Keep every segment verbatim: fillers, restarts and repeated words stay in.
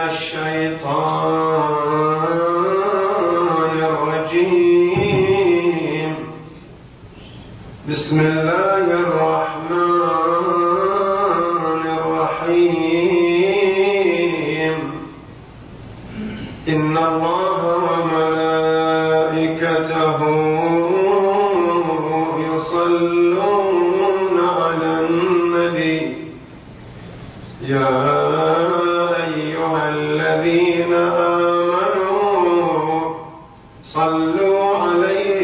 الشيطان الرجيم. بسم الله الرحمن الرحيم. إن الله وملائكته يصلون على النبي يا أيها الذين آمنوا صلوا عليه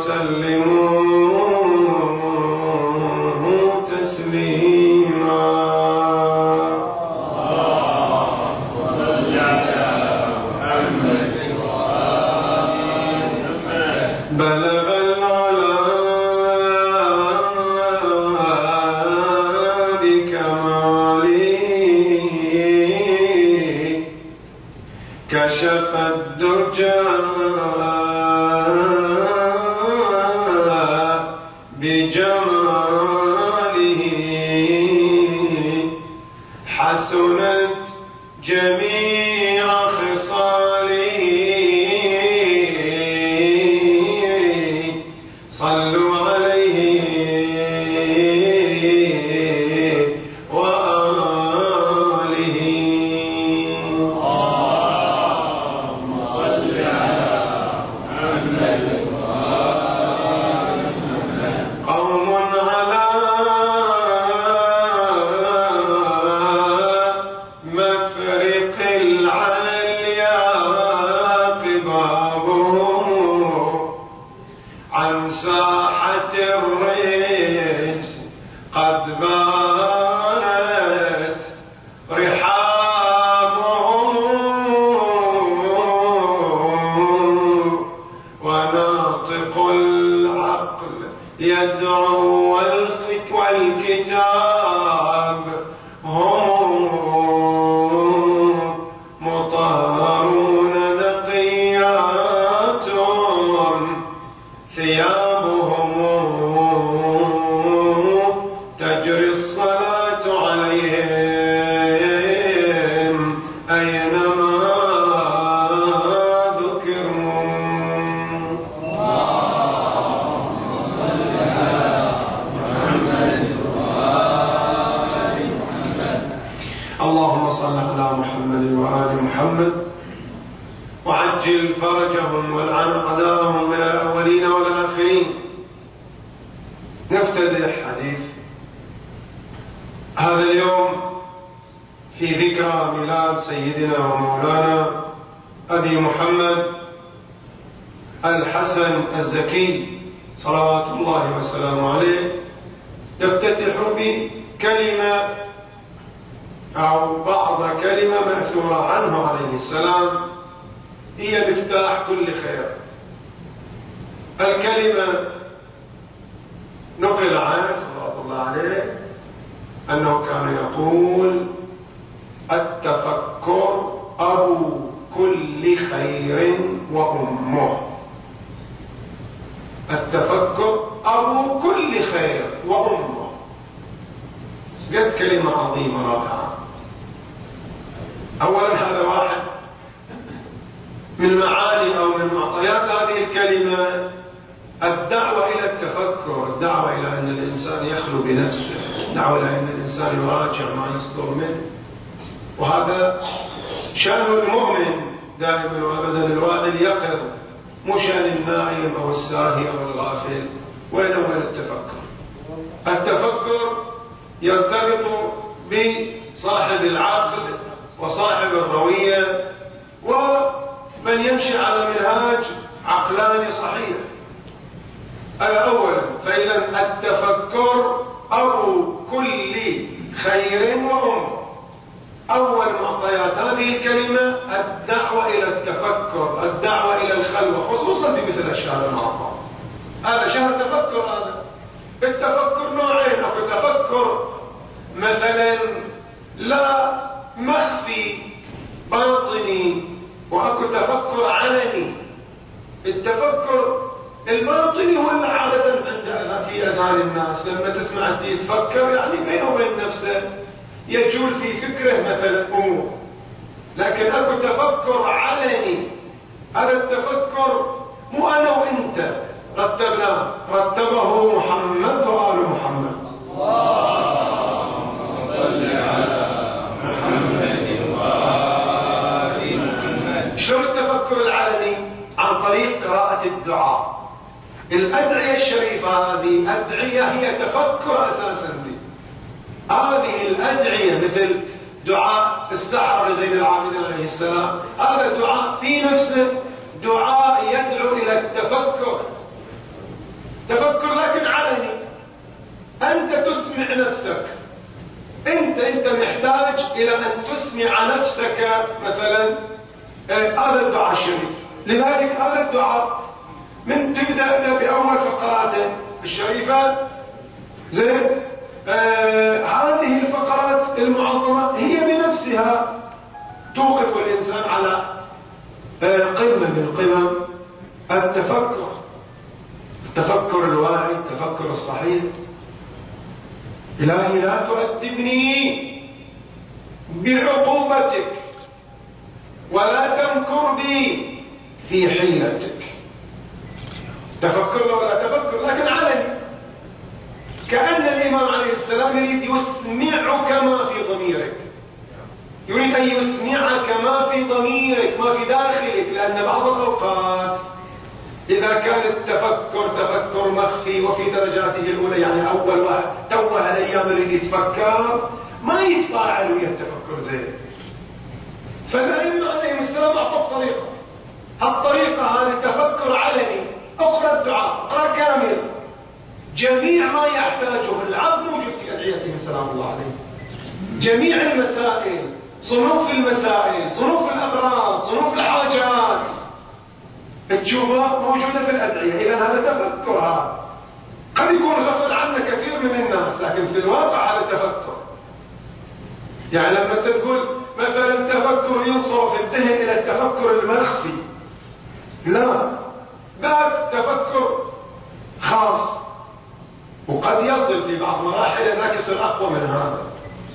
وسلموا تسليما. بلغ العلا بكماله كشف الدجى بجماله حسنت جميع خصاله. صلوا عليه وآله. اللهم صل على محمد وآل محمد. قوم على مفرق العليا قبابهم عن ساحة الرجس قد بانت رحابهم وناطق العقل يدعو والكتاب هم مطهرون نقيات ثيابهم تجري الصلاة عليهم أينما ذكروا. اللهم صل على محمد وآل محمد. اللهم صل على محمد وآل محمد وعجل فرجهم والعن أعداءهم من الأولين والآخرين. نفتتح حديث هذا اليوم في ذكرى ميلاد سيدنا ومولانا أبي محمد الحسن الزكي صلوات الله وسلامه عليه. نفتتح بكلمة أو بعض كلمة مأثورة عنه عليه السلام هي مفتاح كل خير. الكلمة نقل عنه صلى الله عليه أنه كان يقول: التفكر أبو كل خير وأمه. التفكر أبو كل خير وأمه. قد كلمة عظيمة رائعة. أولا هذا واحد من معاني أو من معطيات هذه الكلمة الدعوة إلى التفكر، الدعوة إلى أن الإنسان يخلو بنفسه، الدعوة إلى أن الإنسان يراجع ما يصدر منه. وهذا شأن المؤمن دائما وأبدا، الواعي يقظ، مو شأن النائم أو الساهي أو الغافل. وين وين التفكر؟ التفكر يرتبط بصاحب العقل وصاحب الروية ومن يمشي على منهاج عقلاني صحيح. الأول فإذا التفكر أبو كل خير وأم. أول معطيات هذه الكلمة الدعوة إلى التفكر، الدعوة إلى الخلوة، خصوصا في مثل الشهر المعظم. هذا شهر تفكر. هذا التفكر نوعين: أو تفكر مثلا لا مخفي باطني، وأكو تفكر علني. التفكر الباطني هو اللي عادة عند في أذهان الناس، لما تسمع يتفكر يعني بينه وبين نفسه، يجول في فكره مثلا أمور. لكن اكو تفكر علني. هذا التفكر مو انا وانت رتبناه، رتبه محمد وآل محمد. اللهم صل على محمد وآل محمد. شلون التفكر العلني؟ عن طريق قراءة الدعاء. الأدعية الشريفة هذه أدعية هي تفكر أساسا دي. هذه الأدعية مثل دعاء السحر لزين العابدين عليه السلام، هذا دعاء في نفسه دعاء يدعو إلى التفكر، تفكر لكن علني. أنت تسمع نفسك، أنت أنت محتاج إلى أن تسمع نفسك مثلا هذا آه الدعاء الشريف. لذلك هذا الدعاء من تبدأ بأول فقراته الشريفة زين آه هذه الفقرات المعظمة هي بنفسها توقف الإنسان على آه قمة من قمم التفكر، التفكر الواعي، التفكر الصحيح. إلهي لا تؤدبني بعقوبتك ولا تمكر بي في حيلتك. تفكر ولا تفكر لكن علني، كأن الإمام عليه السلام يريد يسمعك ما في ضميرك، يريد أن يسمعك ما في ضميرك ما في داخلك. لأن بعض الأوقات إذا كان التفكر تفكر مخفي وفي درجاته الأولى، يعني أول واحد توه الأيام اللي يتفكر ما يتفاعل ويا التفكر زين، فالأئمة عليهم السلام أعطوا طريقة. الطريقة هذه تفكر علني، اقرأ الدعاء، اقرأ كامل، جميع ما يحتاجه العبد موجود في أدعيتهم سلام الله عليه. جميع المسائل، صنوف المسائل، صنوف الأغراض، صنوف الحاجات تشوفها موجودة في الأدعية. إذا هذا تفكر، هذا قد يكون غفل عنه كثير من الناس، لكن في الواقع هذا تفكر. يعني لما تقول مثلا تفكر ينصرف الذهن إلى التفكر المخفي، لا، ذاك تفكر خاص وقد يصل في بعض مراحل ذاك يصير أقوى من هذا،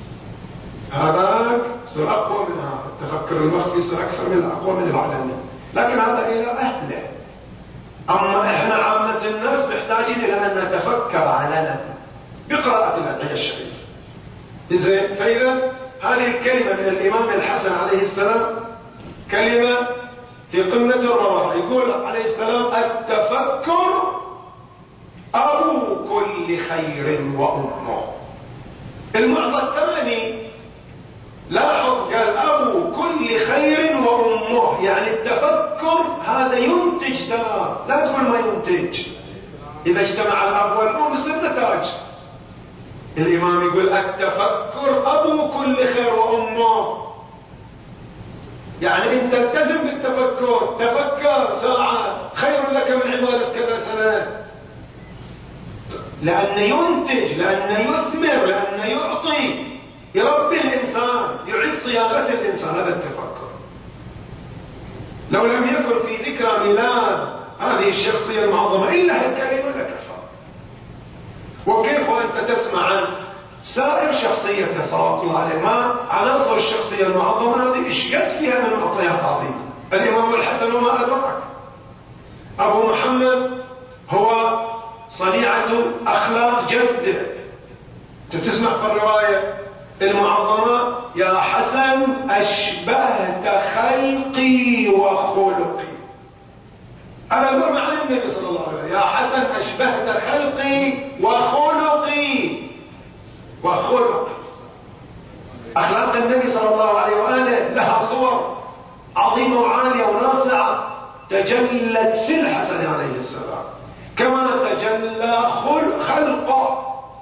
هذاك يصير أقوى من هذا، التفكر المخفي يصير أكثر من أقوى من العلني، لكن هذا إلى أهله. أما إحنا عامة الناس محتاجين إلى أن نتفكر علنا بقراءة الأدعية الشريفة. إذن فإذا هذه الكلمة من الإمام الحسن عليه السلام كلمة في قمة الروعة. يقول عليه السلام التفكر أبو كل خير وأمه. المعطى الثاني لاحظ قال أبو كل خير وأمه، يعني التفكر هذا ينتج دار، لا تقول ما ينتج. إذا اجتمع الأب والأم يصير نتاج. الإمام يقول التفكر أبو كل خير وأمه، يعني انت التزم بالتفكر، تفكر ساعة خير لك من عبادة كذا سنة، لأنه ينتج، لأنه يثمر، لأنه يعطي، يربي الإنسان، يعيد صياغة الإنسان. هذا التفكر. لو لم يكن في ذكرى ميلاد هذه الشخصية المعظمة إلا هالكلمة لكفى. وكيف وأنت تسمع عن سائر شخصيته صلوات الله عليه، ما عناصر الشخصية المعظمة هذه إيش قد فيها من معطيات عظيمة. الإمام الحسن وما أدرك، أبو محمد هو صنيعة أخلاق جده. تسمع في الرواية المعظمة يا حسن أشبهت خلقي وخلقي. هذا المعنى عن النبي صلى الله عليه وسلم، يا حسن أشبهت خلقي وخلقي وخلقي. أخلاق النبي صلى الله عليه وآله لها صور عظيمة وعالية وناصعة تجلت في الحسن عليه السلام، كما تجلى خلقه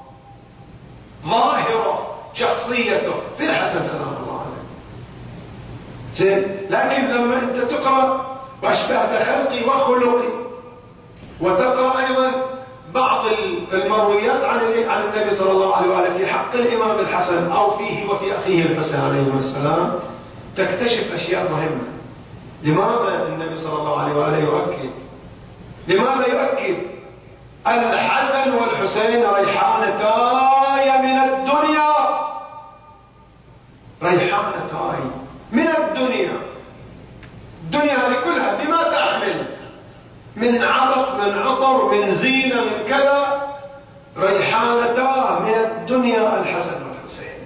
ظاهره شخصيته في الحسن سلام الله عليه. زين، لكن لما انت تقرأ واشبهت خلقي وخلقي، وتقرأ ايضا بعض المرويات عن عن النبي صلى الله عليه وآله في حق الامام الحسن او فيه وفي اخيه الحسن عليه السلام، تكتشف اشياء مهمة. لماذا النبي صلى الله عليه وآله يؤكد؟ لماذا يؤكد الحسن والحسين ريحانتاي من الدنيا؟ ريحانتاي من الدنيا. الدنيا هذه كلها بما تحمل من عرق، من عطر، من زينة، من كذا، ريحانتا من الدنيا الحسن والحسين.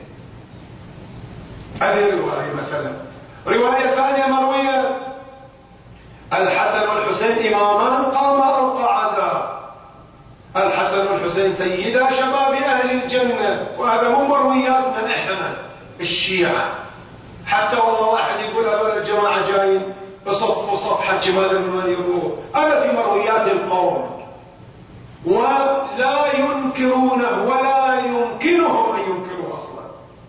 هذه رواية مثلا. رواية ثانية مروية: الحسن والحسين إمامان قاما أو قعدا. الحسن والحسين سيدا شباب أهل الجنة. وهذا مو مروياتنا إحنا الشيعة. حتى والله واحد يقول هذول الجماعة جايين بصفوا صفحة جمال من يروه. أنا في مرويات القوم ولا ينكرونه ولا يمكنهم أن ينكروا أصلا.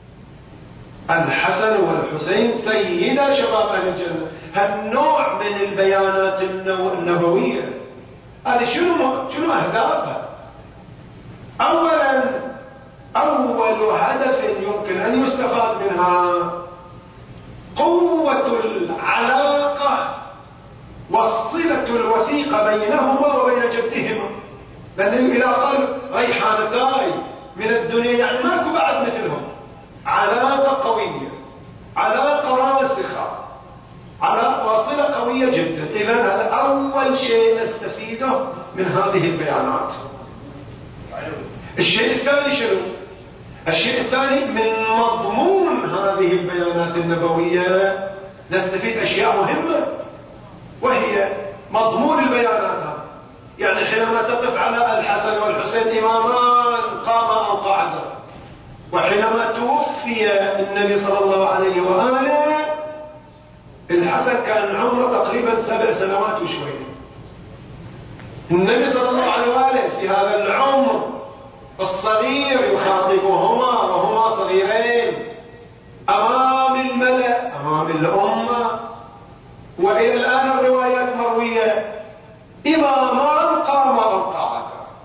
الحسن والحسين سيدا شباب أهل الجنة. هالنوع من البيانات النبوية هذه شنو شنو أهدافها؟ أولا أول هدف يمكن أن يستفاد منها قوة العلاقة والصلة الوثيقة بينهما وبين جدهما. لأنه إذا قال ريحانتاي من الدنيا يعني ماكو بعد مثلهم. علاقة قوية، علاقة راسخة، علاقة وصلة قوية جدا. إذن هذا أول شيء نستفيده من هذه البيانات. الشيء الثاني شنو؟ الشيء الثاني من مضمون هذه البيانات النبوية نستفيد أشياء مهمة، وهي مضمون البيانات. يعني حينما تقف على الحسن والحسين إمامان قاما أو قعدا، وحينما توفي النبي صلى الله عليه وآله الحسن كان عمره تقريبا سبع سنوات وشوية. النبي صلى الله عليه وآله في هذا العمر الصغير يخاطبهما وهما صغيرين أمام الملأ، أمام الأمة. وإلى الآن الروايات مروية إمامان قاما أو قعدا.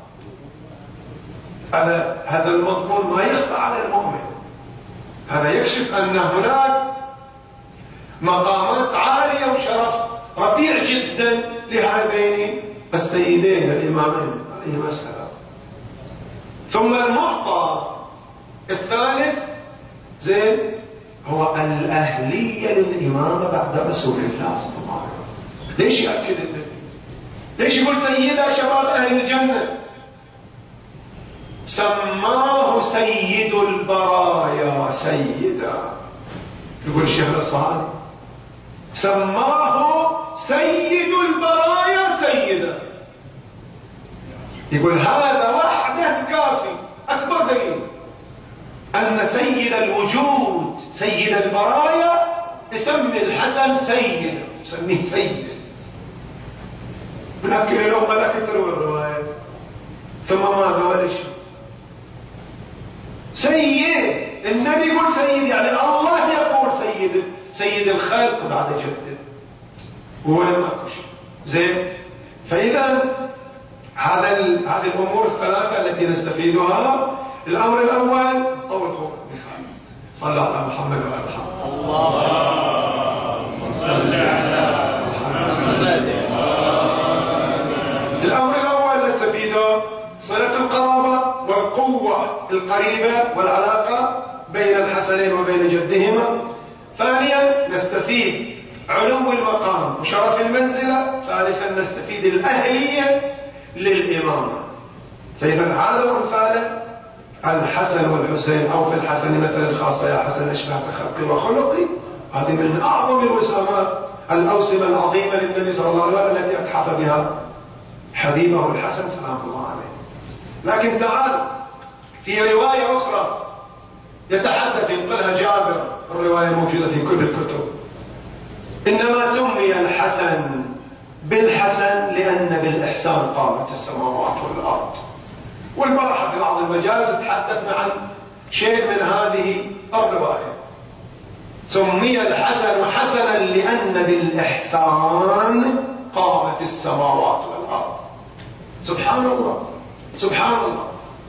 هذا هذا المضمون ما يخفى على المؤمن. هذا يكشف أن هناك مقامات عالية وشرف رفيع جدا لهذين السيدين الإمامين عليهما السلام. ثم المعطى الثالث زين هو الأهلية للإمامة بعد رسول الله صلى الله عليه وسلم. ليش يأكد النبي؟ ليش يقول سيدا شباب أهل الجنة؟ سماه سيد البرايا سيدا. يقول الشيخ الأصفهاني سماه سيد البرايا سيدا. يقول هذا وحده كافي، أكبر دليل أن سيد الوجود سيد البرايا يسمي الحسن سيد، يسميه سيد. ولكن الأمة لا تروي الرواية. ثم ماذا وليش سيد؟ النبي يقول سيد، يعني الله يقول سيد، سيد الخلق بعد جده. هو لما كش زين. فإذا هذا هذه الأمور الثلاثة التي نستفيدها. الأمر الأول طول خلق بخير. صلى على محمد وعلى محمد. اللهم صل على محمد. الأمر الأول نستفيده صلة القرابة والقوة القريبة والعلاقة بين الحسنين وبين جدهما. ثانيا نستفيد علو المقام وشرف المنزلة. ثالثا نستفيد الأهلية للإمامة. فإذا هذا مثال الحسن والحسين، أو في الحسن مثلا الخاصة يا حسن أشبهت خلقي وخلقي. هذه من أعظم الوسامات الأوسمة العظيمة للنبي صلى الله عليه وسلم التي أتحف بها حبيبه الحسن سلام الله عليه. لكن تعال في رواية أخرى يتحدث ينقلها جابر، الرواية موجودة في كل الكتب. إنما سمي الحسن بالحسن لأن بالإحسان قامت السماوات والأرض. والبارحة في بعض المجالس تحدثنا عن شيء من هذه الرواية. سمي الحسن حسنا لأن بالإحسان قامت السماوات والأرض. سبحان الله سبحان الله.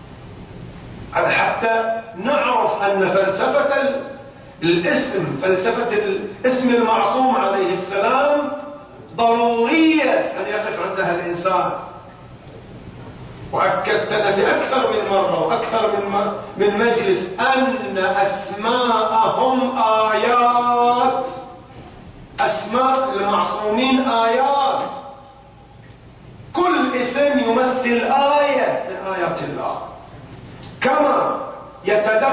حتى نعرف أن فلسفة الاسم، فلسفة الاسم المعصوم عليه السلام ضرورية أن يقف عندها الإنسان. وأكدتنا في أكثر من مرة وأكثر من من مجلس أن أسماءهم آيات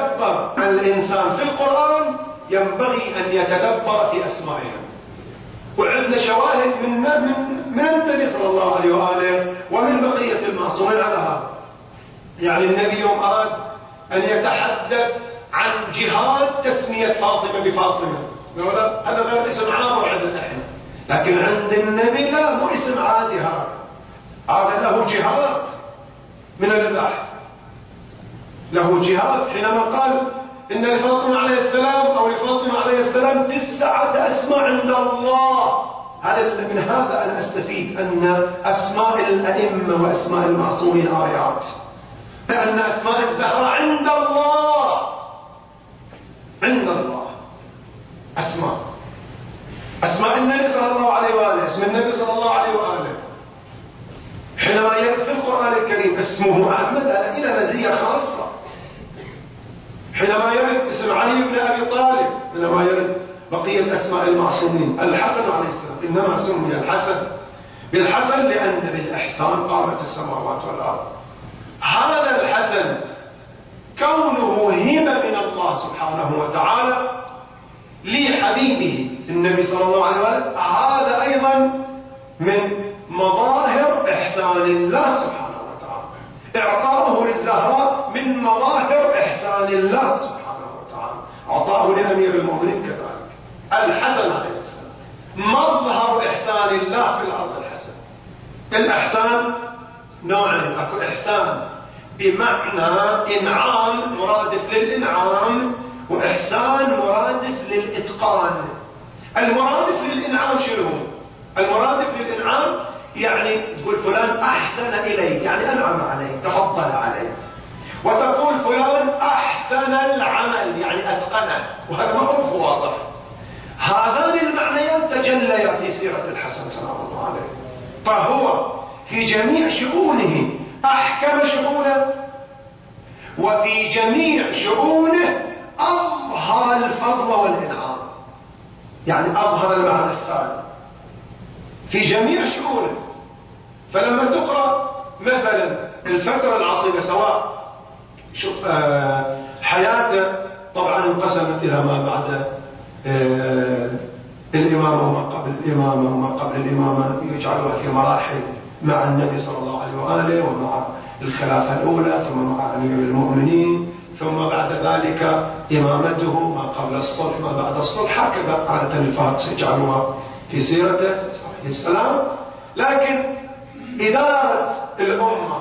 يتدبر الإنسان في القرآن ينبغي أن يتدبر في أسمائها. وعندنا شواهد من من من النبي صلى الله عليه وآله ومن بقية المعصومين على هذا. يعني النبي يوم أراد أن يتحدث عن جهاد تسمية فاطمة بفاطمة، هذا غير اسم عام عندنا احنا، لكن عند النبي لا، مو اسم عادي، هذا هذا له جهاد من البحث، له جهاد. حينما قال إن لفاطمة عليه السلام أو لفاطمة عليه السلام تسعة أسماء عند الله، هذا من هذا أنا أستفيد أن أسماء الأئمة وأسماء المعصومين آيات، لأن أسماء الزهراء عند الله، عند الله أسماء أسماء النبي صلى الله عليه وآله، اسم النبي صلى الله عليه وآله حينما يرد في القرآن الكريم اسمه أحمد، هذا إلى مزية خاصة. حينما يرد اسم علي بن أبي طالب، حينما يرد بقية أسماء المعصومين، الحسن عليه السلام إنما سمي الحسن بالحسن لأن بالإحسان قامت السماوات والأرض. هذا الحسن كونه هبة من الله سبحانه وتعالى لحبيبه النبي صلى الله عليه وسلم، هذا أيضا من مظاهر إحسان الله سبحانه وتعالى. إعطاؤه للزهراء من مظاهر إحسان الله سبحانه وتعالى، أعطاه لأمير المؤمنين كذلك الحسن عليه السلام. مظهر إحسان الله في الأرض الحسن. الإحسان نوعين، أكو إحسان بمعنى إنعام مرادف للإنعام، وإحسان مرادف للإتقان. المرادف للإنعام شنو؟ المرادف للإنعام يعني تقول فلان أحسن إليه، يعني أنعم عليه، تفضل عليه. وتقول فلان أحسن العمل، يعني أتقنه، وهذا معروف واضح. هذان المعنيان تجليا في سيرة الحسن سلام الله عليه، فهو في جميع شؤونه أحكم شؤونه، وفي جميع شؤونه أظهر الفضل والإنعام، يعني أظهر المعنى الثاني في جميع شؤونه. فلما تقرأ مثلا الفترة العصيبة، سواء شوف آه حياته طبعا انقسمت إلى ما بعد آه الإمامة وما قبل الإمامة، وما قبل الإمامة يجعلها في مراحل مع النبي صلى الله عليه وآله، ومع الخلافة الأولى، ثم مع أمير المؤمنين، ثم بعد ذلك إمامته ما قبل الصلح ما بعد الصلح، هكذا عادة الفارس يجعلها في سيرته عليه السلام. لكن إدارة الأمة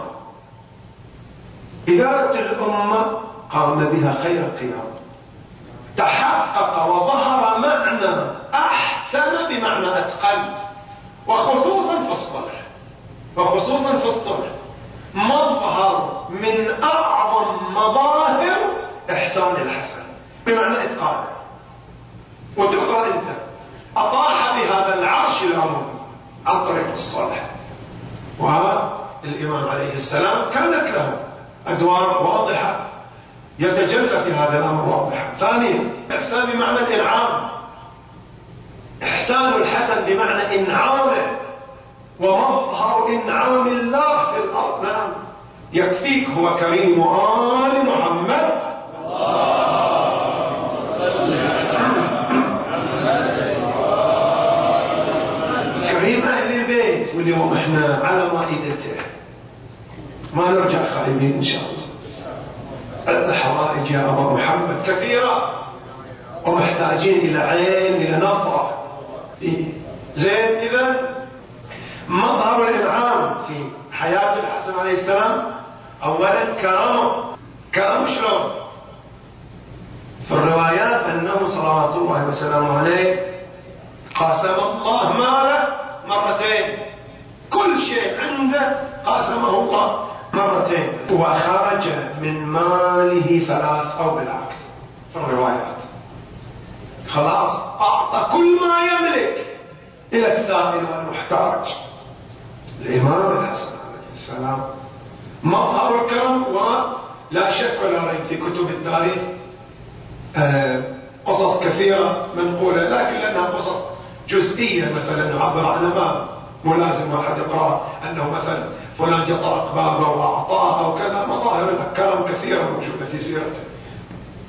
إدارة الأمة قام بها خير القيام، تحقق وظهر معنى أحسن بمعنى أتقن، وخصوصا في الصلح وخصوصا في الصلح مظهر من أعظم مظاهر إحسان الحسن بمعنى إتقانه. وتقرأ أنت أطاح بهذا العرش العظيم عن طريق الصلح، والإمام عليه السلام كانت له أدوار واضحة يتجلى في هذا الأمر واضحة. ثانيا إحسان بمعنى الإنعام، إحسان الحسن بمعنى إنعامه ومظهر إنعام الله في الأرض. نعم يكفيك هو كريم آل محمد. كريم أهل البيت، واليوم احنا على مائدته، ما نرجع خائبين إن شاء الله. الحوائج يا أبا محمد كثيرة، ومحتاجين إلى عين، إلى نظرة. زين، إذا مظهر الإنعام في حياة الحسن عليه السلام أولا كرم. كرم شلون؟ في الروايات أنه صلوات الله وسلامه عليه قاسم الله ماله مرتين، كل شيء عنده قاسمه الله مرتين، وخرج من ماله ثلاث أو بالعكس في الروايات. خلاص أعطى كل ما يملك إلى السائل والمحتاج. الإمام الحسن عليه السلام مظهر الكرم، ولا شك ولا ريب في كتب التاريخ قصص كثيرة منقولة، لكن لأنها قصص جزئية مثلا نعبر عنها، ما مو لازم واحد يقرأ أنه مثلا فلان جاء طرق بابه وأعطاه أو كذا. مظاهر الكرم كثيرة موجودة في سيرته.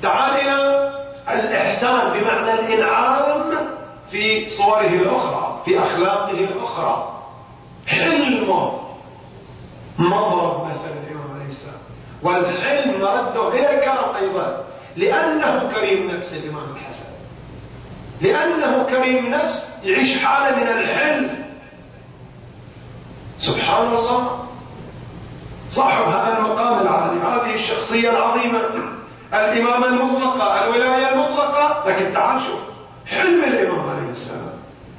تعال إلى الإحسان بمعنى الإنعام في صوره الأخرى، في أخلاقه الأخرى. حلمه مضرب مثل الإمام عليه السلام، والحلم مرده إلى الكرم أيضا، لأنه كريم نفس الإمام الحسن، لأنه كريم نفس يعيش حالة من الحلم. سبحان الله، صاحب هذا المقام العالي، هذه الشخصية العظيمة، الإمامة المطلقة، الولاية المطلقة، لكن تعال شوف حلم الإمام عليه السلام.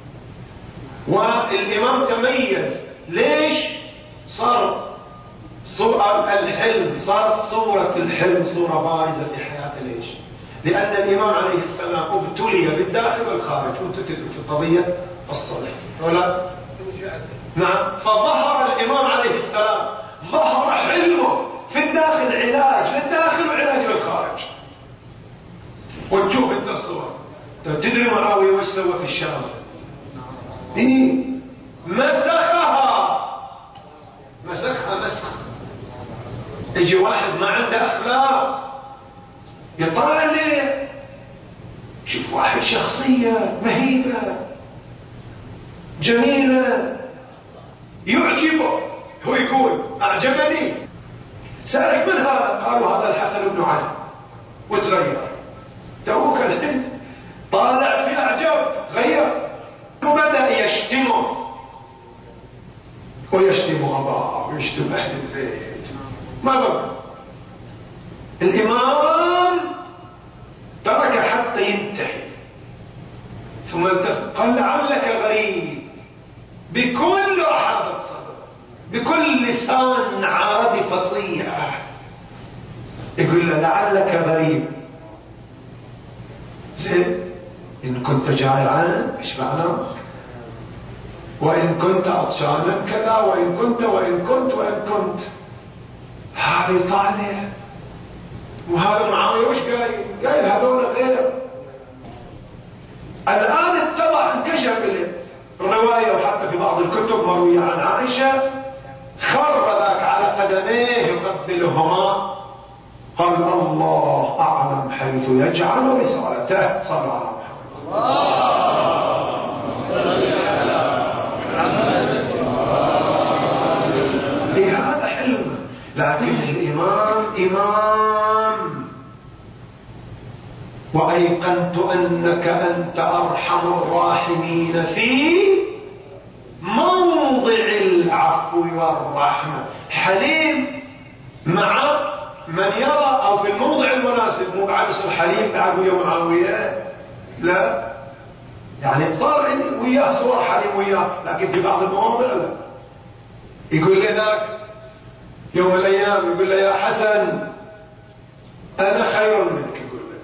والإمام تميز ليش؟ صار صورة الحلم، صارت صورة الحلم صورة بارزة في حياته. ليش؟ لأن الإمام عليه السلام ابتلي بالداخل والخارج، وانتم تدركوا في القضية الصلح ولا؟ نعم. فظهر الإمام عليه السلام، ظهر حلمه في الداخل، علاج للداخل وعلاج للخارج. وتشوف انت الصور، تدري معاوية وش سوى في الشام؟ إيه؟ مسخها مسخها مسخ. يجي واحد ما عنده أخلاق يطلع ليه، شوف واحد شخصية مهيبة جميلة يعجبه، هو يقول أعجبني. سألك من هذا؟ قالوا هذا الحسن بن علي. وتغير توك الحين طالع في أعجب، تغير وبدأ يشتمه ويشتم أباه ويشتم أهل البيت. ما بقى الإمام ترك حتى ينتهي، ثم قال لعلك غريب، بكل رحابة صدر، بكل لسان عربي فصيح يقول له لعلك غريب. زين، إن كنت جائعا اشبعناك، وإن كنت عطشانا كذا، وإن كنت وإن كنت وإن كنت. هذه طالع. وهذا معاوية وش قايل؟ قايل هذول غير. الآن اتضح، انكشف الرواية، وحتى في بعض الكتب مروية عن عائشة، خر ذاك على قدميه يقبلهما، قال الله أعلم حيث يجعل رسالته، صلى على محمد. إيه هذا حلم. لكن الإمام إمام، وأيقنت أنك أنت أرحم الراحمين في موضع العفو والرحمة. حليم مع من يرى، أو في الموضع المناسب، مو بعد يصير حليم بعد ويا معاوية، لا، يعني صار وياه صور حليم وياه، لكن في بعض المواضع لا. يقول لي ذاك يوم الأيام، يقول له يا حسن أنا خير منك، يقول له.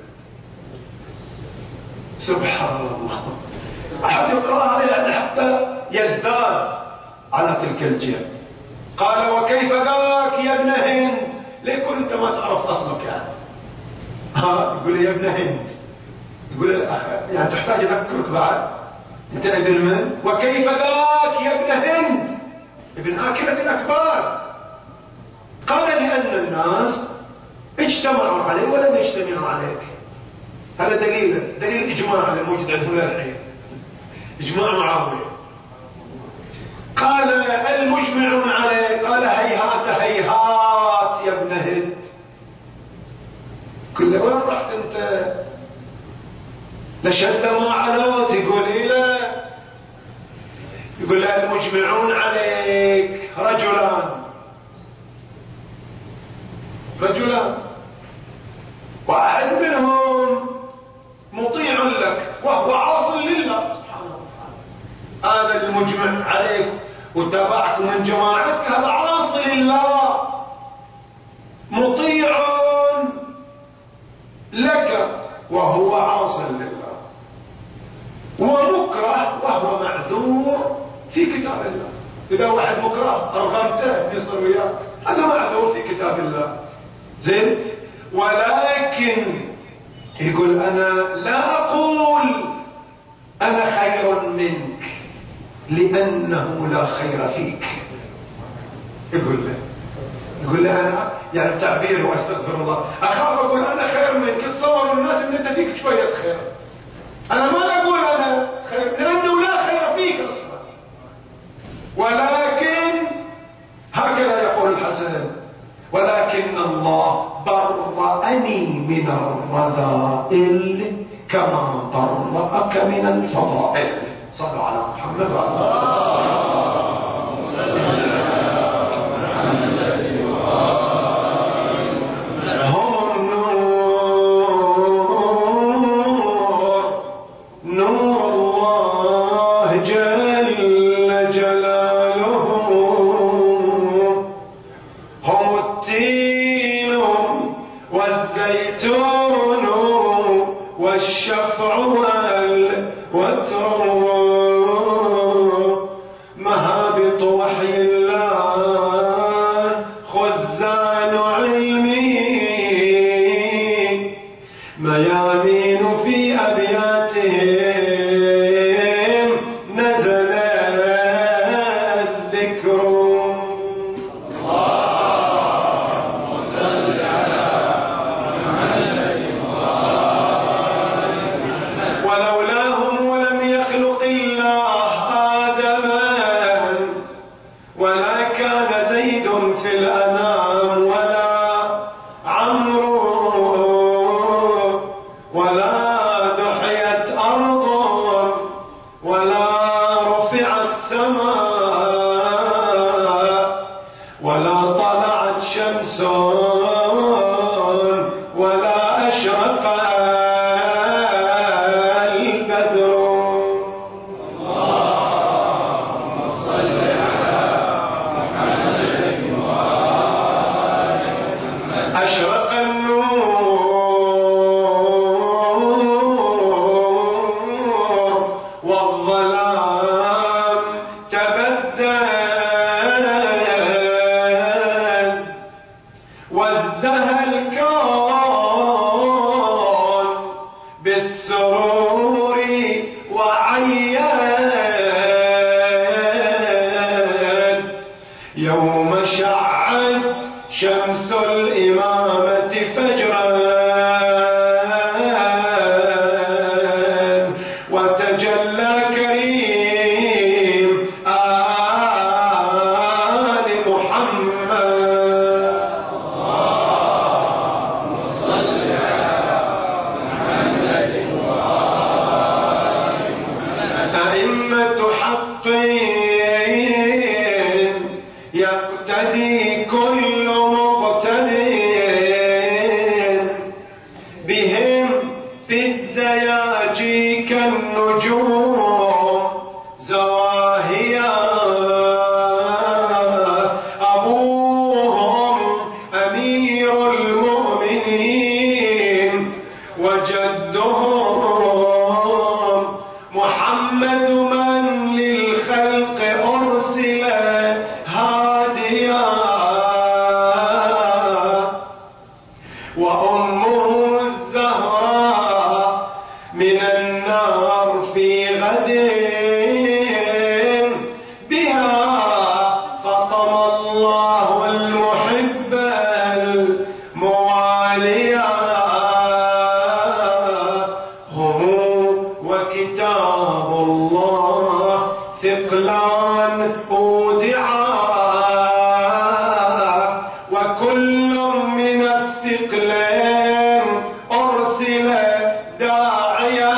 سبحان الله، أحد يقرأها يعني حتى يزداد على تلك الجهة. قال وكيف ذاك يا ابن هند؟ ليه كنت انت ما تعرف اصلك يعني؟ ها، يقول لي يا ابن هند، يقول لي يعني تحتاج اذكرك بعد، انت ابن من؟ وكيف ذاك يا ابن هند؟ ابن آكلة الأكبار. قال لأن الناس اجتمعوا عليه ولم يجتمعوا عليك. هذا دليل دليل الإجماع الموجود عندهم الحين، إجماع معاوية. قال المجمعون عليه، قال هيهات هيهات يا ابن هند. كل وين رحت انت؟ لشد ما علوت. يقول إيه لا، يقول لا، المجمعون عليك رجلان رجلان واحد منهم مطيع لك وهو عاص لله سبحانه وتعالى. هذا المجمع عليك وتابعك من جماعتك، هذا عاص لله مطيع لك وهو عاص لله، ومكره وهو معذور في كتاب الله. إذا واحد مكره أرغمته يصير وياك، هذا معذور في كتاب الله. زين، ولكن يقول أنا لا أقول أنا خير منك لأنه لا خير فيك. يقول له يقول لي أنا يعني تعبير وأستغفر الله، أخاف أقول أنا خير منك، تصوروا الناس أن أنت فيك شوية خير. أنا ما أقول أنا خير لأنه لا خير فيك أصلا، ولكن هكذا يقول الحسن: ولكن الله برأني من الرذائل كما برأك من الفضائل. صلوا على محمد وعلى هم النور، نور الله جل جلاله، هم التين والزيتون والشفع والوتر، مهابط وحي الله، خزان علمه، ميامين في أبياتهم نزل الذكر. يقتدي كل مقتدي بهم في الدياجي كالنجوم زواهيا، أبوهم أمير المؤمنين وجدهم محمد من للخلق أرسل هاديا، وأمه الزهراء من النار في غد بها فطم الله المحب المواليا، هم وكتاب الله ثقلان أودعا، وكل من الثقلين أرسل داعيا،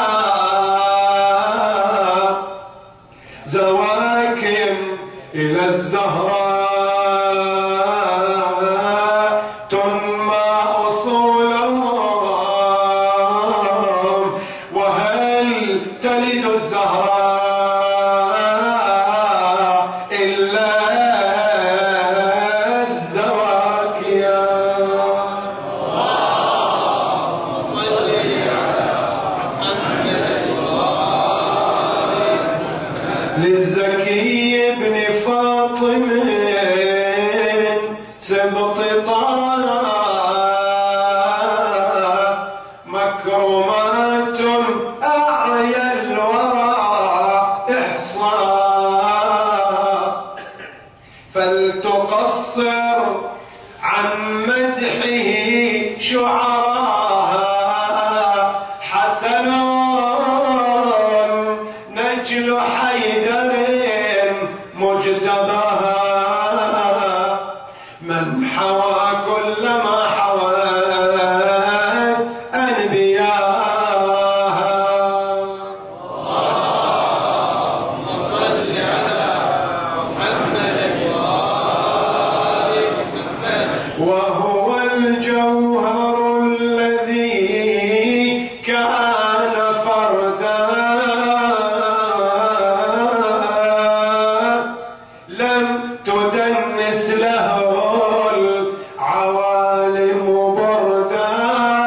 زواكم إلى الزهراء تنمى أصولهم، وهل تلد الزهراء إلا الزواكيا. للزكي بن فاطم سبط طه مكرمات أعيا الورى إحصاء، فلتقصر مدحه شعراها حسن نجل حيدر مجتباها من حوى كل ما حوت أنبياها. اللهم صل على محمد وآل محمد. وهو الجوهر الذي كان فردا لم تدنس له العوالم بردا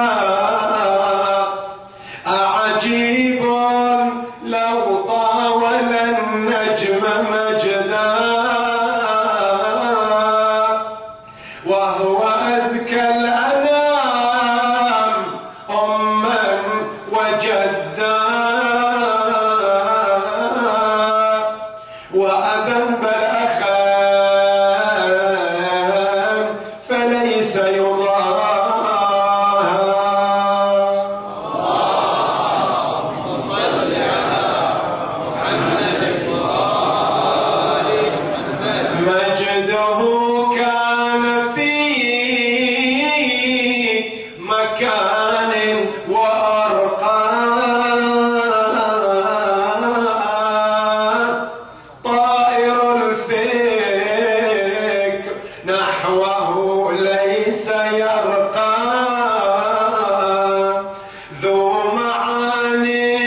أعجيب لو طاول النجم مجدا وهو أزكى الأنام أما وجدا وأبا بل أخا فليس يضاهى. اللهم صل على محمد وآل محمد. مجده كان في مكان وأرقى طائر الفكر نحوه ليس يرقى ذو معاني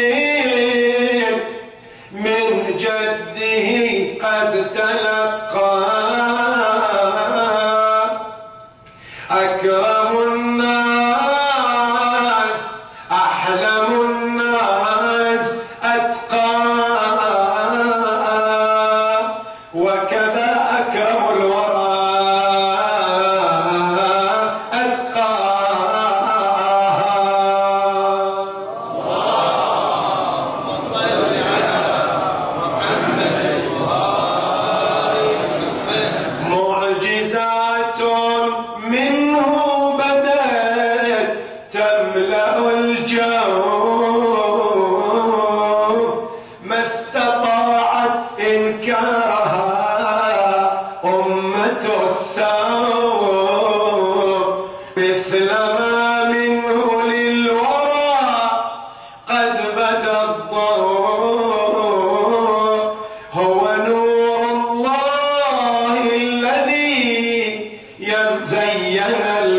من جده قد تلقى أكرم الناس أحلم الناس أتقى وكذا أكرم الورى أتقاها. اللهم صل على محمد وآل محمد. معجزات منه بدت تملأ الجو ما استطاعت إنكارها أمة السوء مثل ما منه للورى قد بدا الضوء هو نور الله الذي يزين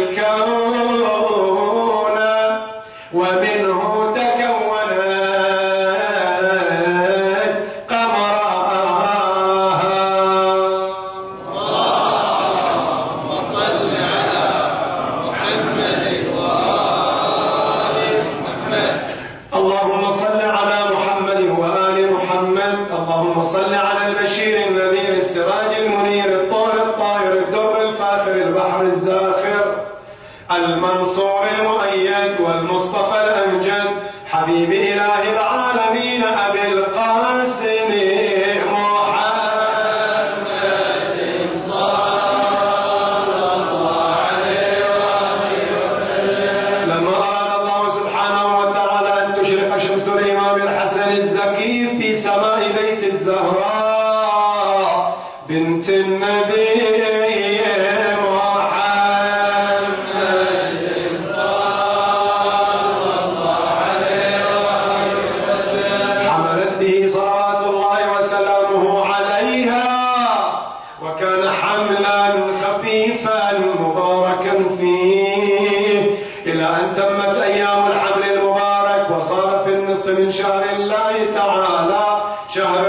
الكون ومنه تكونت قمراها. اللهم صل على محمد وآل محمد. اللهم صل على محمد وآل محمد. اللهم صل على البشير النذير السراج المنير الطور الطاهر الدر الفاخر البحر الزاخر المنصور المؤيد والمصطفى الأمجد حبيب إله العالمين أبي القاسم محمد صلى الله عليه وآله وسلم. لما أراد الله سبحانه وتعالى أن تشرق شمس الإمام الحسن الزكي في سماء بيت الزهراء بنت النبي من شهر الله تعالى شهر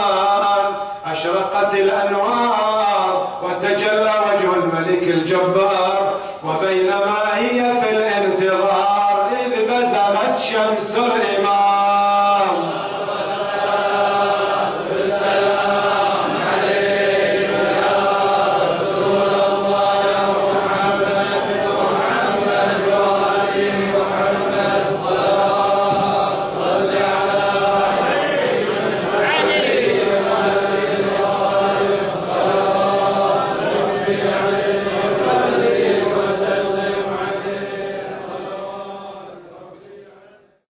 رمضان أشرقت الأنوار وتجلى وجه الملك الجبار